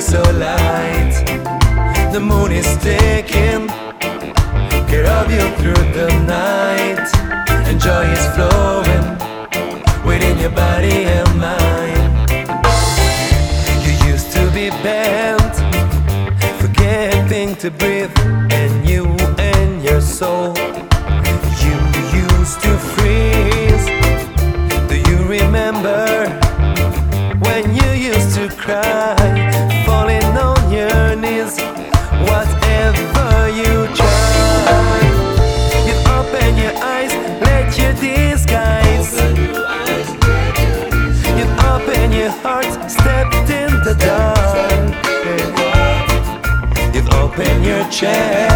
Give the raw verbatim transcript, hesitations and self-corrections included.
so light. The moon is taking care of you through the night, and joy is flowing within your body and mind. You used to be bent, forgetting to breathe, and you and your soul. You used to freeze. Do you remember when you used to cry, falling on your knees? Whatever you try, you open your eyes, let your disguise. You open your heart, stepped in the dark. You open your chest.